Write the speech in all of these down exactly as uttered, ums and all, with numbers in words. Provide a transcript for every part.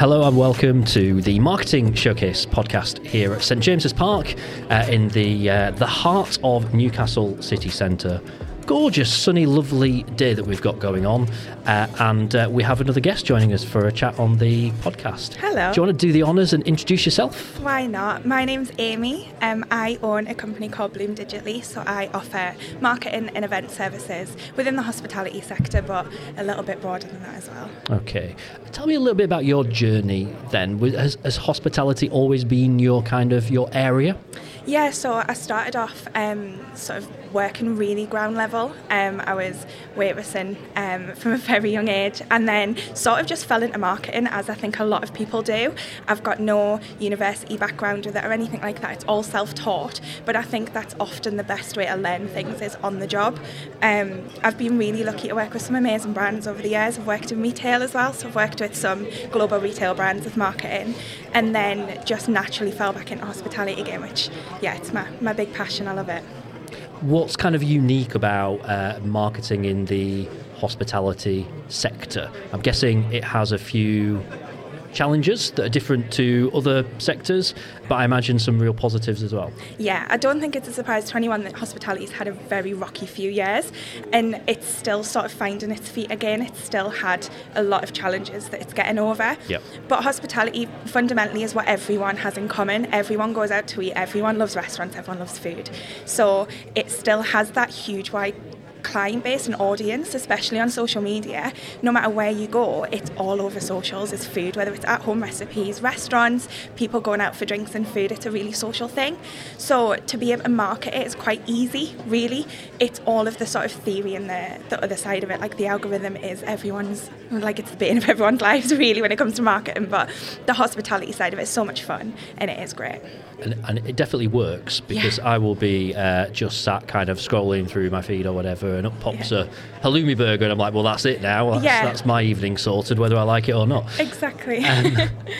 Hello and welcome to the Marketing Showcase podcast here at St James's Park uh, in the uh, the heart of Newcastle city centre. Gorgeous, sunny, lovely day that we've got going on, uh, and uh, we have another guest joining us for a chat on the podcast. Hello. Do you want to do the honours and introduce yourself? Why not? My name's Amy. Um, I own a company called Bloom Digitally, so I offer marketing and event services within the hospitality sector, but a little bit broader than that as well. Okay. Tell me a little bit about your journey then. Has, has hospitality always been your kind of, your area? Yeah, so I started off um, sort of working really ground level. Um, I was waitressing um, from a very young age, and then sort of just fell into marketing, as I think a lot of people do. I've got no university background with it or anything like that. It's all self-taught, but I think that's often the best way to learn things is on the job. Um, I've been really lucky to work with some amazing brands over the years. I've worked in retail as well, so I've worked with some global retail brands with marketing, and then just naturally fell back into hospitality again, which, yeah, it's my, my big passion. I love it. What's kind of unique about uh, marketing in the hospitality sector? I'm guessing it has a few challenges that are different to other sectors, but I imagine some real positives as well. Yeah, I don't think it's a surprise to anyone that hospitality's had a very rocky few years, and it's still sort of finding its feet again. It's still had a lot of challenges that it's getting over. Yep. But hospitality fundamentally is what everyone has in common. Everyone goes out to eat, everyone loves restaurants, everyone loves food. So it still has that huge wide client base and audience, especially on social media. No matter where you go, it's all over socials. It's food, whether it's at home recipes, restaurants, people going out for drinks and food. It's a really social thing. So to be able to market it is quite easy, really. It's all of the sort of theory and the, the other side of it. Like the algorithm is everyone's, like it's the bane of everyone's lives really when it comes to marketing, but the hospitality side of it is so much fun and it is great. And, and it definitely works because yeah. I will be uh, just sat kind of scrolling through my feed or whatever, and up pops yeah. a halloumi burger, and I'm like, well, that's it now. That's, yeah. that's my evening sorted, whether I like it or not. Exactly. Um,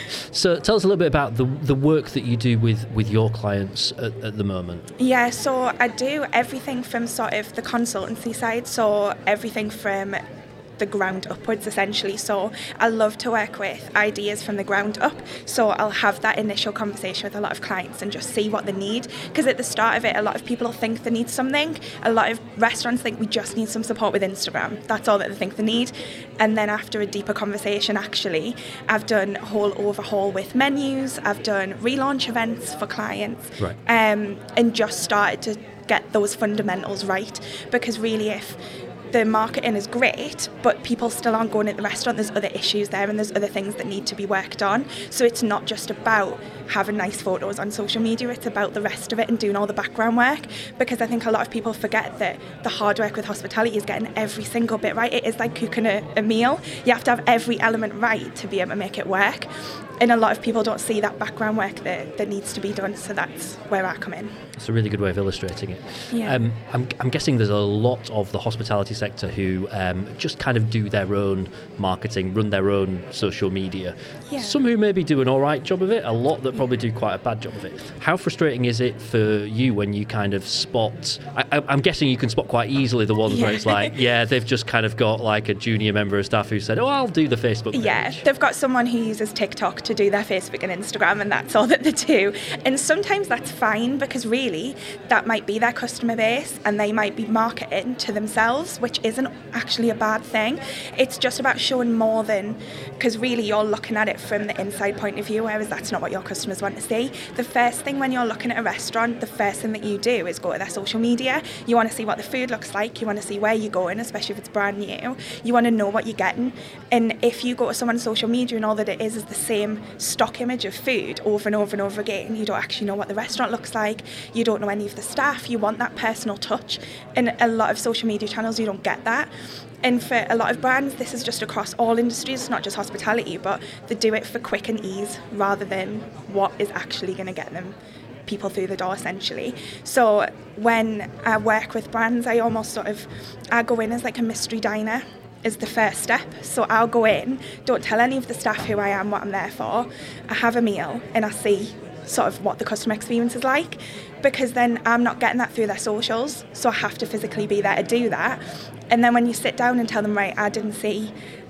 so tell us a little bit about the the work that you do with, with your clients at, at the moment. Yeah, so I do everything from sort of the consultancy side, so everything from the ground upwards essentially. So I love to work with ideas from the ground up, so I'll have that initial conversation with a lot of clients and just see what they need, because at the start of it a lot of people think they need something. A lot of restaurants think we just need some support with Instagram, that's all that they think they need, and then after a deeper conversation actually I've done a whole overhaul with menus, I've done relaunch events for clients, right. um, and just started to get those fundamentals right, because really if the marketing is great, but people still aren't going at the restaurant, there's other issues there and there's other things that need to be worked on. So it's not just about having nice photos on social media, it's about the rest of it and doing all the background work, because I think a lot of people forget that the hard work with hospitality is getting every single bit right. It is like cooking a, a meal. You have to have every element right to be able to make it work. And a lot of people don't see that background work that, that needs to be done, so that's where I come in. It's a really good way of illustrating it. Yeah. Um, I'm, I'm guessing there's a lot of the hospitality sector who um, just kind of do their own marketing, run their own social media. Yeah. Some who maybe do an all right job of it, a lot that probably do quite a bad job of it. How frustrating is it for you when you kind of spot, I, I'm guessing you can spot quite easily the ones yeah. where it's like, yeah, they've just kind of got like a junior member of staff who said, oh, I'll do the Facebook page. Yeah, they've got someone who uses TikTok to do their Facebook and Instagram, and that's all that they do. And sometimes that's fine, because really that might be their customer base and they might be marketing to themselves, which isn't actually a bad thing. It's just about showing more than, because really you're looking at it from the inside point of view, whereas that's not what your customers want to see. The first thing when you're looking at a restaurant, the first thing that you do is go to their social media. You want to see what the food looks like, you want to see where you're going, especially if it's brand new. You want to know what you're getting. And if you go to someone's social media and all that it is is the same stock image of food over and over and over again, you don't actually know what the restaurant looks like, you don't know any of the staff, you want that personal touch. And a lot of social media channels, you don't get that. And for a lot of brands, this is just across all industries, it's not just hospitality, but they do it for quick and ease rather than what is actually going to get them people through the door essentially. So when I work with brands, I almost sort of, I go in as like a mystery diner is the first step. So I'll go in, don't tell any of the staff who I am, what I'm there for. I have a meal and I see sort of what the customer experience is like, because then I'm not getting that through their socials, so I have to physically be there to do that. And then when you sit down and tell them, right, I didn't see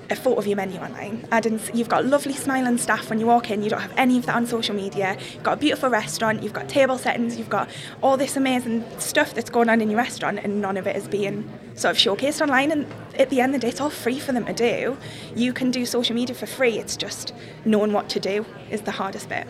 a photo of your menu online. Adding, you've got lovely smiling staff when you walk in. You don't have any of that on social media. You've got a beautiful restaurant. You've got table settings. You've got all this amazing stuff that's going on in your restaurant, and none of it is being sort of showcased online. And at the end of the day, it's all free for them to do. You can do social media for free. It's just knowing what to do is the hardest bit.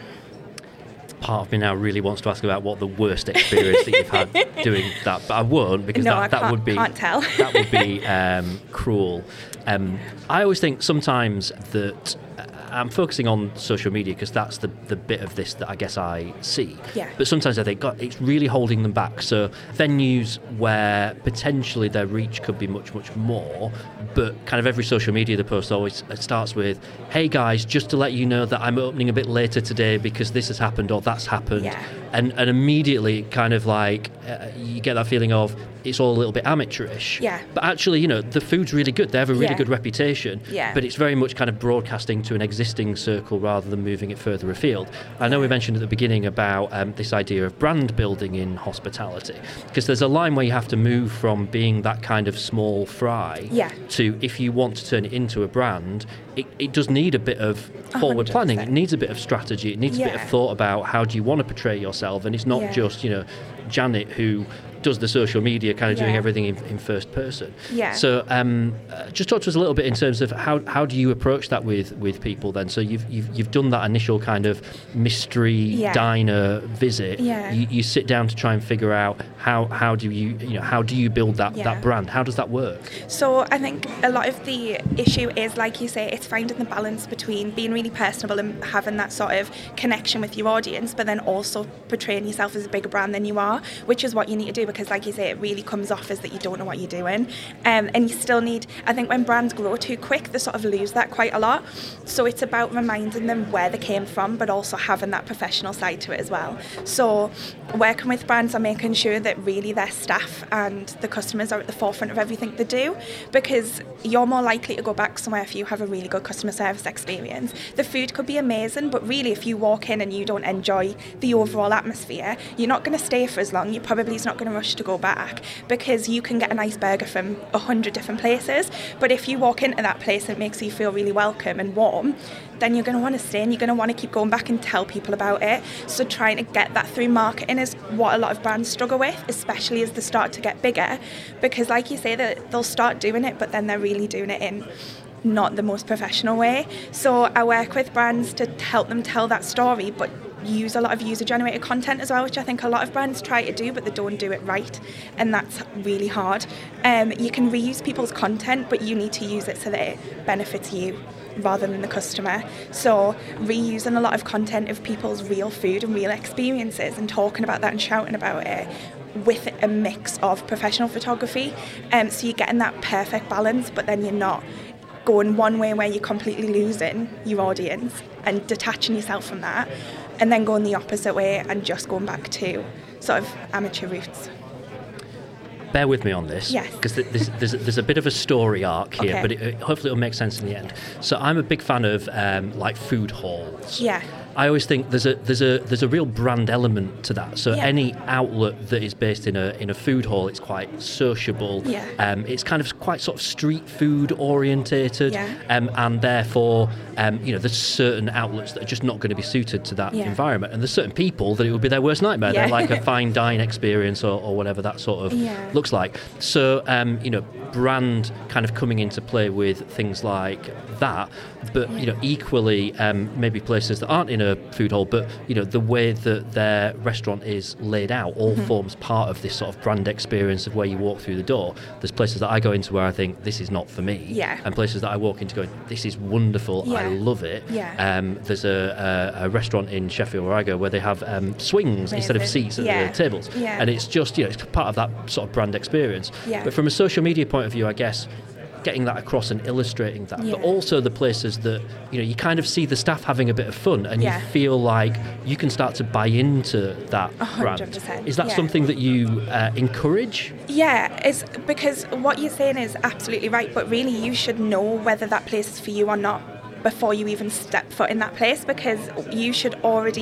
Part of me now really wants to ask about what the worst experience that you've had doing that, but I won't, because no, that, I that can't, would be can't tell. that would be um, cruel. Um, I always think sometimes that uh, I'm focusing on social media because that's the, the bit of this that I guess I see. Yeah. But sometimes I think, God, it's really holding them back. So venues where potentially their reach could be much, much more, but kind of every social media the post always starts with, hey guys, just to let you know that I'm opening a bit later today because this has happened or that's happened. Yeah. And and immediately kind of like uh, you get that feeling of it's all a little bit amateurish. Yeah. But actually, you know, the food's really good. They have a really Yeah. good reputation. Yeah. But it's very much kind of broadcasting to an existing circle rather than moving it further afield. I know we mentioned at the beginning about um, this idea of brand building in hospitality, because there's a line where you have to move from being that kind of small fry Yeah. to, if you want to turn it into a brand, it, it does need a bit of forward one hundred percent. planning. It needs a bit of strategy. It needs a bit Yeah. of thought about how do you want to portray yourself. And it's not Yeah. just, you know, Janet who does the social media kind of doing Yeah. everything in, in first person. Yeah. So um, uh, just talk to us a little bit in terms of how, how do you approach that with, with people then? So you've, you've you've done that initial kind of mystery Yeah. diner visit. Yeah. You, you sit down to try and figure out how how do you you know how do you build that, Yeah. that brand? How does that work? So I think a lot of the issue is, like you say, it's finding the balance between being really personable and having that sort of connection with your audience, but then also portraying yourself as a bigger brand than you are, which is what you need to do, because like you say, it really comes off as that you don't know what you're doing. Um, and you still need, I think when brands grow too quick, they sort of lose that quite a lot. So it's about reminding them where they came from, but also having that professional side to it as well. So working with brands on making sure that really their staff and the customers are at the forefront of everything they do, because you're more likely to go back somewhere if you have a really good customer service experience. The food could be amazing, but really if you walk in and you don't enjoy the overall atmosphere, you're not going to stay for as long. You probably is not going to rush to go back, because you can get a nice burger from a hundred different places, but if you walk into that place and it makes you feel really welcome and warm, then you're going to want to stay and you're going to want to keep going back and tell people about it. So trying to get that through marketing is what a lot of brands struggle with, especially as they start to get bigger, because like you say, that they'll start doing it, but then they're really doing it in not the most professional way. So I work with brands to help them tell that story, but use a lot of user-generated content as well, which I think a lot of brands try to do, but they don't do it right, and that's really hard. Um, you can reuse people's content, but you need to use it so that it benefits you rather than the customer. So reusing a lot of content of people's real food and real experiences and talking about that and shouting about it with a mix of professional photography. Um, so you're getting that perfect balance, but then you're not going one way where you're completely losing your audience and detaching yourself from that, and then going the opposite way and just going back to sort of amateur roots. Bear with me on this, Yes. because there's, there's, there's a bit of a story arc here, Okay. but it, it, hopefully it'll make sense in the end. So I'm a big fan of um, like food halls. Yeah. I always think there's a there's a there's a real brand element to that. So Yeah. any outlet that is based in a in a food hall, it's quite sociable. Yeah. Um, it's kind of quite sort of street food orientated. Yeah. Um, and therefore, um, you know, there's certain outlets that are just not going to be suited to that Yeah. environment. And there's certain people that it would be their worst nightmare. Yeah. They're like a fine dine experience or, or whatever that sort of Yeah. looks like. So, um, you know, brand kind of coming into play with things like that, but you know, equally um, maybe places that aren't in a food hall, but you know, the way that their restaurant is laid out all Mm-hmm. forms part of this sort of brand experience of where you walk through the door. There's places that I go into where I think this is not for me, Yeah. and places that I walk into going, this is wonderful, I Yeah. love it. Yeah. Um, there's a, a, a restaurant in Sheffield where I go where they have um, swings instead of Amazing. seats at Yeah. the tables, Yeah. and it's just, you know, it's part of that sort of brand experience. Yeah. But from a social media point of view, I guess getting that across and illustrating that, Yeah. but also the places that, you know, you kind of see the staff having a bit of fun and Yeah. you feel like you can start to buy into that A hundred brand. percent, Is that yeah. something that you uh, encourage? Yeah, it's because what you're saying is absolutely right, but really you should know whether that place is for you or not before you even step foot in that place, because you should already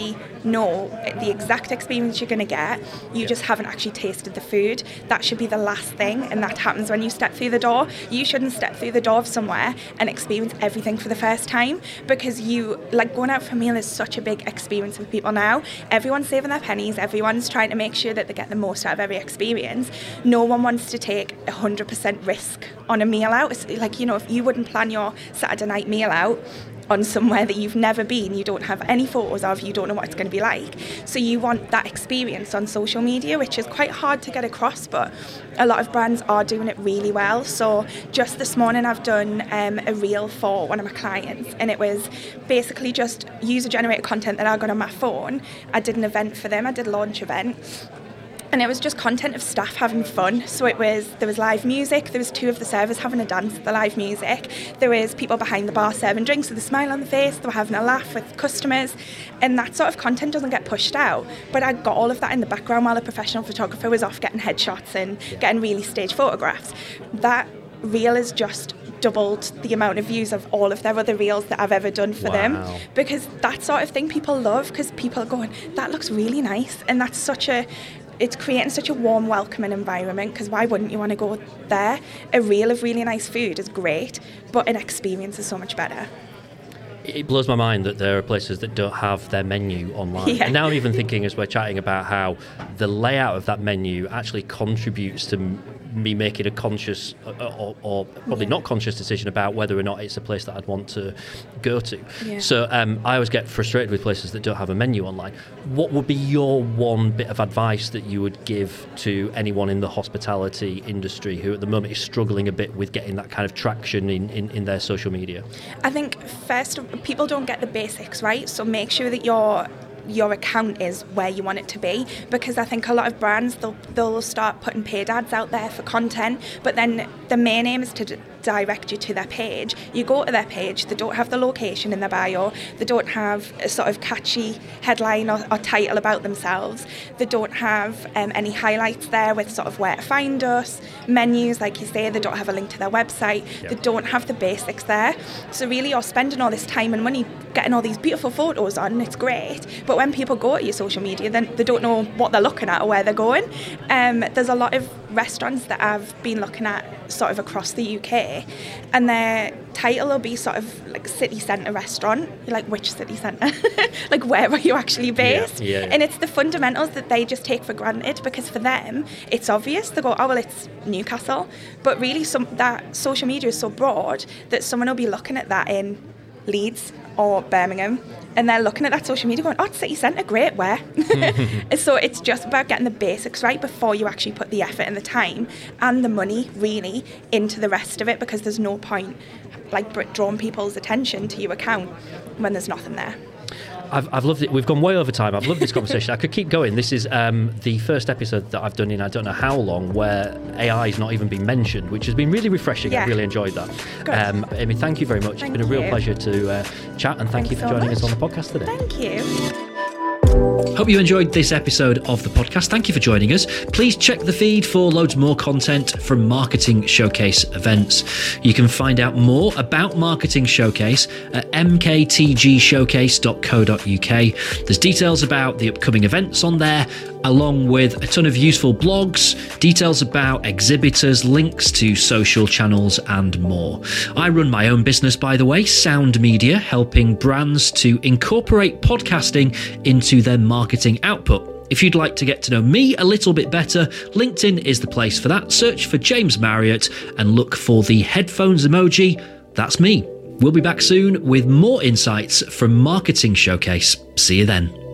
know the exact experience you're going to get. You just haven't actually tasted the food. That should be the last thing, and that happens when you step through the door. You shouldn't step through the door of somewhere and experience everything for the first time, because you, like, going out for a meal is such a big experience with people now. Everyone's saving their pennies. Everyone's trying to make sure that they get the most out of every experience. No one wants to take one hundred percent risk on a meal out. It's like, you know, if you wouldn't plan your Saturday night meal out on somewhere that you've never been, you don't have any photos of, you don't know what it's going to be like. So you want that experience on social media, which is quite hard to get across, but a lot of brands are doing it really well. So just this morning I've done um, a reel for one of my clients, and it was basically just user-generated content that I got on my phone. I did an event for them, I did a launch event. And it was just content of staff having fun. So it was, there was live music, there was two of the servers having a dance at the live music, there was people behind the bar serving drinks with a smile on the face, they were having a laugh with customers, and that sort of content doesn't get pushed out. But I got all of that in the background while the professional photographer was off getting headshots and getting really staged photographs. That reel is just doubled the amount of views of all of their other reels that I've ever done for wow. them, because that sort of thing people love, because people are going, that looks really nice, and that's such a it's creating such a warm, welcoming environment, because why wouldn't you want to go there? A reel of really nice food is great, but an experience is so much better. It blows my mind that there are places that don't have their menu online. Yeah. And now I'm even thinking, as we're chatting about how the layout of that menu actually contributes to me making a conscious or, or probably yeah. not conscious decision about whether or not it's a place that I'd want to go to. Yeah. So um, I always get frustrated with places that don't have a menu online. What would be your one bit of advice that you would give to anyone in the hospitality industry who at the moment is struggling a bit with getting that kind of traction in, in, in their social media? I think first, people don't get the basics right, so make sure that you're your account is where you want it to be, because I think a lot of brands, they'll, they'll start putting paid ads out there for content, but then the main aim is to d- direct you to their page. You go to their page, they don't have the location in their bio, they don't have a sort of catchy headline or, or title about themselves, they don't have um, any highlights there with sort of where to find us, menus, like you say, they don't have a link to their website, yep. they don't have the basics there. So really you're spending all this time and money getting all these beautiful photos on, and it's great, but when people go to your social media, then they don't know what they're looking at or where they're going. Um, there's a lot of restaurants that I've been looking at sort of across the U K, and their title will be sort of like city centre restaurant. You're like, which city centre? Like, where are you actually based? Yeah, yeah, yeah. And it's the fundamentals that they just take for granted, because for them it's obvious. They go, oh well, it's Newcastle, but really some that social media is so broad that someone will be looking at that in Leeds or Birmingham, and they're looking at that social media going, oh, it's city centre, great, where? So it's just about getting the basics right before you actually put the effort and the time and the money really into the rest of it, because there's no point like drawing people's attention to your account when there's nothing there. I've, I've loved it. We've gone way over time. I've loved this conversation. I could keep going. This is um, the first episode that I've done in I don't know how long where A I has not even been mentioned, which has been really refreshing. Yeah. I've really enjoyed that. Um, Amy, thank you very much. Thank it's been a real you. pleasure to uh, chat, and thank Thanks you for so joining much. us on the podcast today. Thank you. Hope you enjoyed this episode of the podcast. Thank you for joining us. Please check the feed for loads more content from Marketing Showcase events. You can find out more about Marketing Showcase at m k t g showcase dot co dot u k. There's details about the upcoming events on there, along with a ton of useful blogs, details about exhibitors, links to social channels, and more. I run my own business, by the way, Sound Media, helping brands to incorporate podcasting into their marketing output. If you'd like to get to know me a little bit better, LinkedIn is the place for that. Search for James Marriott and look for the headphones emoji. That's me. We'll be back soon with more insights from Marketing Showcase. See you then.